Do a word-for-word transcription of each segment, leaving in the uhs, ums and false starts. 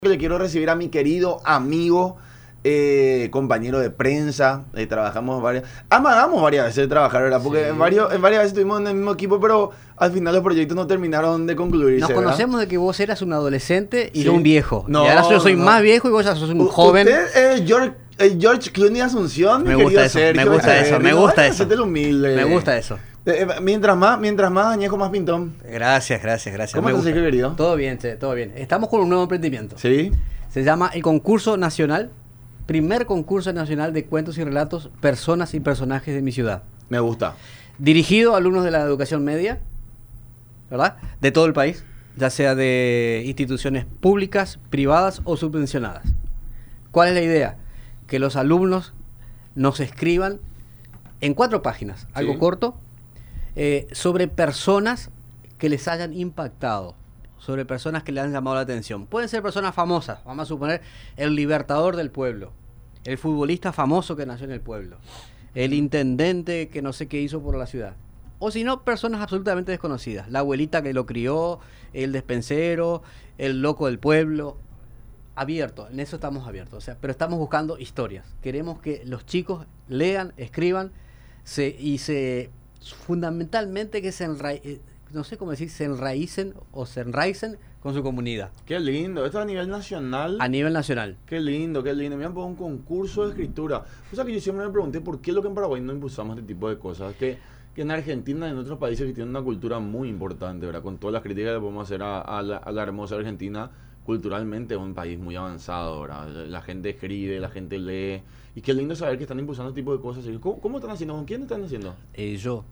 Le quiero recibir a mi querido amigo, eh, compañero de prensa. Eh, trabajamos varias, amagamos varias veces de trabajar, ¿verdad? Porque Sí. en, varios, en varias veces estuvimos en el mismo equipo, pero al final los proyectos no terminaron de concluirse. Nos ¿verdad? conocemos de que vos eras un adolescente y Sí. yo un viejo. No, y ahora yo soy no. más viejo y vos ya sos un U- joven. Usted es George, eh, George Clooney Asunción, Me mi gusta querido eso, Sergio me gusta eso, Echeverri. me No gusta vayas a eso. hacerte el humilde. Me gusta eso. Eh, eh, mientras más, mientras más añejo, más pintón. Gracias, gracias, gracias. ¿Cómo Me estás, gusta. Sergio, querido? Todo bien, che, todo bien. Estamos con un nuevo emprendimiento. Sí. Se llama el Concurso Nacional, primer concurso nacional de cuentos y relatos, personas y personajes de mi ciudad. Me gusta. Dirigido a alumnos de la educación media, ¿verdad? De todo el país, ya sea de instituciones públicas, privadas o subvencionadas. ¿Cuál es la idea? Que los alumnos nos escriban en cuatro páginas, algo Sí. corto, eh, sobre personas que les hayan impactado, sobre personas que le han llamado la atención. Pueden ser personas famosas, vamos a suponer el libertador del pueblo, el futbolista famoso que nació en el pueblo, el intendente que no sé qué hizo por la ciudad. O si no, personas absolutamente desconocidas. La abuelita que lo crió, el despensero, el loco del pueblo. Abierto, en eso estamos abiertos. O sea, pero estamos buscando historias. Queremos que los chicos lean, escriban se, y se fundamentalmente que se enraicen, no sé cómo decir, se enraícen o se enraicen con su comunidad Qué lindo. Esto es a nivel nacional. a nivel nacional. Qué lindo, qué lindo. Me han puesto un concurso de escritura. O sea que yo siempre me pregunté por qué lo que en Paraguay no impulsamos este tipo de cosas. Que, que en Argentina y en otros países que tienen una cultura muy importante, ¿verdad? Con todas las críticas que podemos hacer a, a, la, a la hermosa Argentina, culturalmente es un país muy avanzado, ¿verdad? La gente escribe, la gente lee. Y qué lindo saber que están impulsando este tipo de cosas. ¿Cómo, cómo están haciendo? ¿Con quién están haciendo? Eh, yo.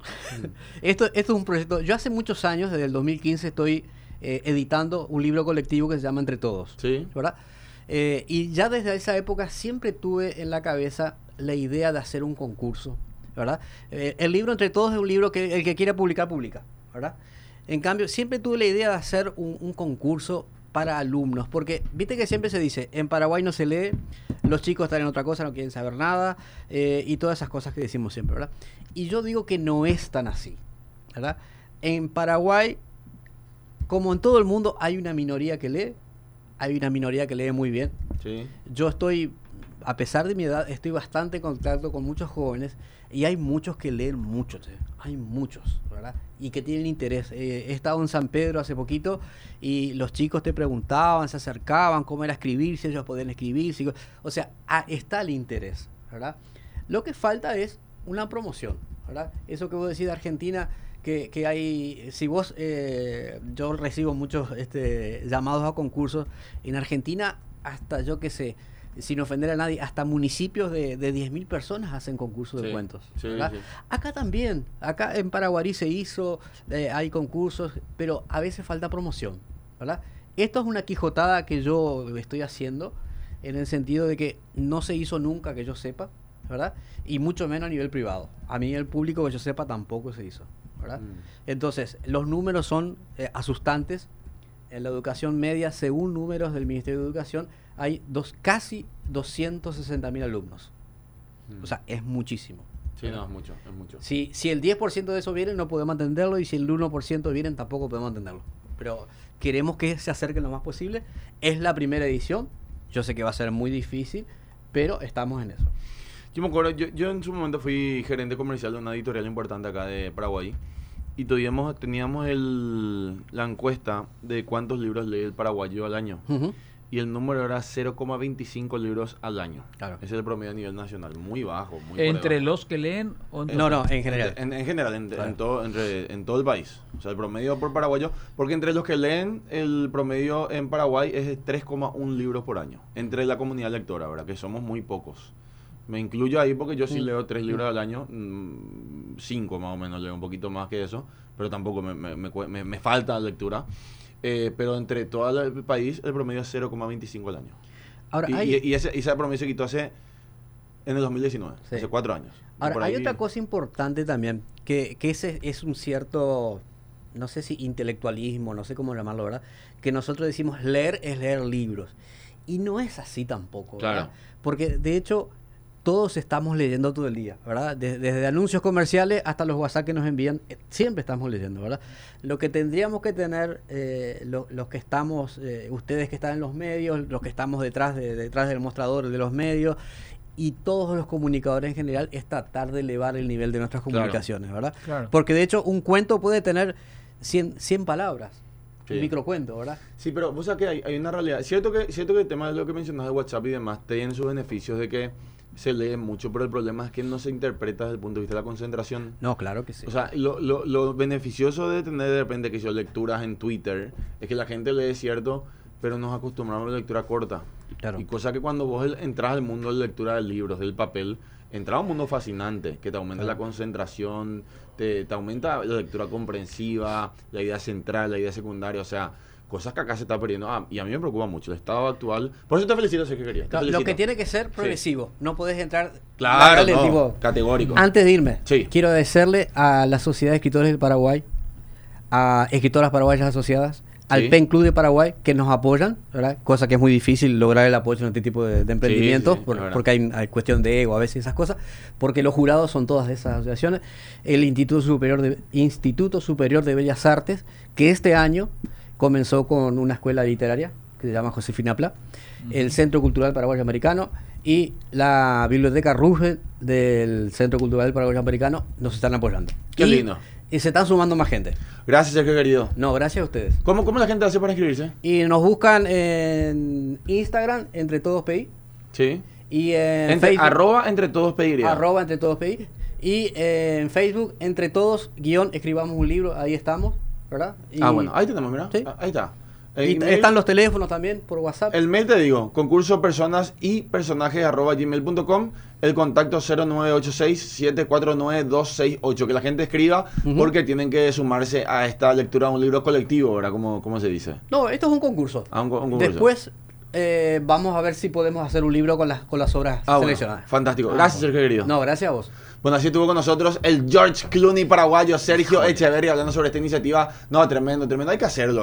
esto, esto es un proyecto. Yo hace muchos años, desde el dos mil quince, estoy eh, editando un libro colectivo que se llama Entre Todos. Sí. ¿Verdad? Eh, y ya desde esa época siempre tuve en la cabeza la idea de hacer un concurso, ¿verdad? Eh, el libro Entre Todos es un libro que el que quiera publicar, publica, ¿verdad? En cambio, siempre tuve la idea de hacer un, un concurso para alumnos, porque viste que siempre se dice, en Paraguay no se lee, los chicos están en otra cosa, no quieren saber nada, eh, y todas esas cosas que decimos siempre, ¿verdad? Y yo digo que no es tan así, ¿verdad? En Paraguay, como en todo el mundo, hay una minoría que lee, hay una minoría que lee muy bien. Sí. Yo estoy, a pesar de mi edad, estoy bastante en contacto con muchos jóvenes y hay muchos que leen mucho, ¿sí? Hay muchos, ¿verdad? Y que tienen interés. Eh, he estado en San Pedro hace poquito y los chicos te preguntaban, se acercaban, cómo era escribir, si ellos podían escribir. Si, o sea, ah, está el interés, ¿verdad? Lo que falta es una promoción, ¿verdad? Eso que vos decís de Argentina, que, que hay, si vos, eh, yo recibo muchos este, llamados a concursos, en Argentina hasta yo qué sé, sin ofender a nadie, hasta municipios de, de diez mil personas hacen concursos de Sí, cuentos, sí, ¿verdad? sí. Acá también, acá en Paraguarí se hizo, eh, hay concursos, pero a veces falta promoción, ¿verdad? Esto es una quijotada que yo estoy haciendo en el sentido de que no se hizo nunca que yo sepa, ¿verdad? Y mucho menos a nivel privado. A mí el público que yo sepa tampoco se hizo, ¿verdad? Mm. Entonces, los números son eh, asustantes. En la educación media, según números del Ministerio de Educación, hay dos, casi doscientos sesenta mil alumnos. Mm. O sea, es muchísimo. Sí, no, es mucho, es mucho. Si, si el diez por ciento de eso vienen, no podemos entenderlo, y si el uno por ciento vienen, tampoco podemos entenderlo. Pero queremos que se acerquen lo más posible. Es la primera edición. Yo sé que va a ser muy difícil, pero estamos en eso. Yo me acuerdo, yo, yo en su momento fui gerente comercial de una editorial importante acá de Paraguay y teníamos, teníamos el, la encuesta de cuántos libros lee el paraguayo al año. Uh-huh. Y el número era cero coma veinticinco libros al año. Claro. Ese es el promedio a nivel nacional, muy bajo. Muy por ¿Entre debajo. los que leen o entre No, no, en general. En, en general, en, Claro. en todo, entre- en todo el país. O sea, el promedio por paraguayo, porque entre los que leen, el promedio en Paraguay es de tres coma uno libros por año. Entre la comunidad lectora, ¿verdad? Que somos muy pocos. Me incluyo ahí porque yo sí Mm. leo tres libros al año, mm, cinco más o menos, leo un poquito más que eso, pero tampoco me, me, me cue- me- me falta lectura. Eh, pero entre todo el país, el promedio es cero coma veinticinco al año. Ahora, y, hay, y- y ese, y ese promedio se quitó hace, en el dos mil diecinueve, Sí. hace cuatro años. Y ahora, por hay ahí- otra cosa importante también, que, que ese es un cierto, no sé si intelectualismo, no sé cómo llamarlo, ¿verdad? Que nosotros decimos leer es leer libros. Y no es así tampoco, ¿verdad? Claro. Porque, de hecho, todos estamos leyendo todo el día, ¿verdad? Desde, desde anuncios comerciales hasta los WhatsApp que nos envían, eh, siempre estamos leyendo, ¿verdad? Lo que tendríamos que tener, eh, lo, los que estamos, eh, ustedes que están en los medios, los que estamos detrás, de, detrás del mostrador de los medios, y todos los comunicadores en general, es tratar de elevar el nivel de nuestras comunicaciones, claro. ¿verdad? Claro. Porque de hecho un cuento puede tener cien, cien palabras, Sí. un microcuento, ¿verdad? Sí, pero vos sabés que hay, hay una realidad. Cierto que, cierto que el tema de lo que mencionas de WhatsApp y demás tiene sus beneficios de que se lee mucho, pero el problema es que no se interpreta desde el punto de vista de la concentración. No, claro que sí. O sea, lo, lo, lo beneficioso de tener de repente que yo lecturas en Twitter es que la gente lee cierto, pero nos acostumbramos a la lectura corta. Claro. Y cosa que cuando vos el- entras al mundo de lectura de libros, del papel, entras a un mundo fascinante, que te aumenta Claro. la concentración, te, te aumenta la lectura comprensiva, la idea central, la idea secundaria, o sea, cosas que acá se está perdiendo. Ah, y a mí me preocupa mucho el estado actual. Por eso te felicito, Sergio Querido. te Claro, lo felicito. que tiene que ser progresivo. No podés entrar... Claro, darle, no, tipo, categórico. Antes de irme, Sí. quiero agradecerle a la Sociedad de Escritores del Paraguay, a Escritoras Paraguayas Asociadas, al Sí. PEN Club de Paraguay, que nos apoyan, ¿verdad? Cosa que es muy difícil lograr el apoyo en este tipo de, de emprendimientos, sí, por- es verdad. porque hay, hay cuestión de ego a veces esas cosas, porque los jurados son todas de esas asociaciones. El Instituto Superior de, Instituto Superior de Bellas Artes, que este año comenzó con una escuela literaria, que se llama Josefina Pla, el Centro Cultural Paraguayo Americano y la Biblioteca Roosevelt del Centro Cultural Paraguayo Americano nos están apoyando. Qué Y- lindo. Y se están sumando más gente. Gracias, Sergio Querido. No, gracias a ustedes. ¿Cómo, ¿Cómo la gente hace para inscribirse? Y nos buscan en Instagram, Entre Todos P I, Sí. y en Entre, Facebook, arroba entre todos pediría. arroba Entre Todos P I, y en Facebook, Entre Todos, guión, escribamos un libro, ahí estamos, ¿verdad? Y, Ah, bueno, ahí tenemos, mira. Sí. Ah, ahí está. y El t- mail- están los teléfonos también por WhatsApp. El mail te digo, concurso personas y personajes arroba gmail punto com, el contacto cero nueve ocho seis siete cuatro nueve dos seis ocho, que la gente escriba Ujú. porque tienen que sumarse a esta lectura de un libro colectivo, ¿verdad? ¿Cómo, cómo se dice? No, esto es un concurso. Ah, un co- un concurso. Después eh, vamos a ver si podemos hacer un libro con las, con las obras Ah, bueno, seleccionadas. fantástico. Ah, Gracias, bueno. Sergio Querido. No, gracias a vos. Bueno, así estuvo con nosotros el George Clooney paraguayo, Sergio Echeverri, hablando sobre esta iniciativa. No, tremendo, tremendo. Hay que hacerlo.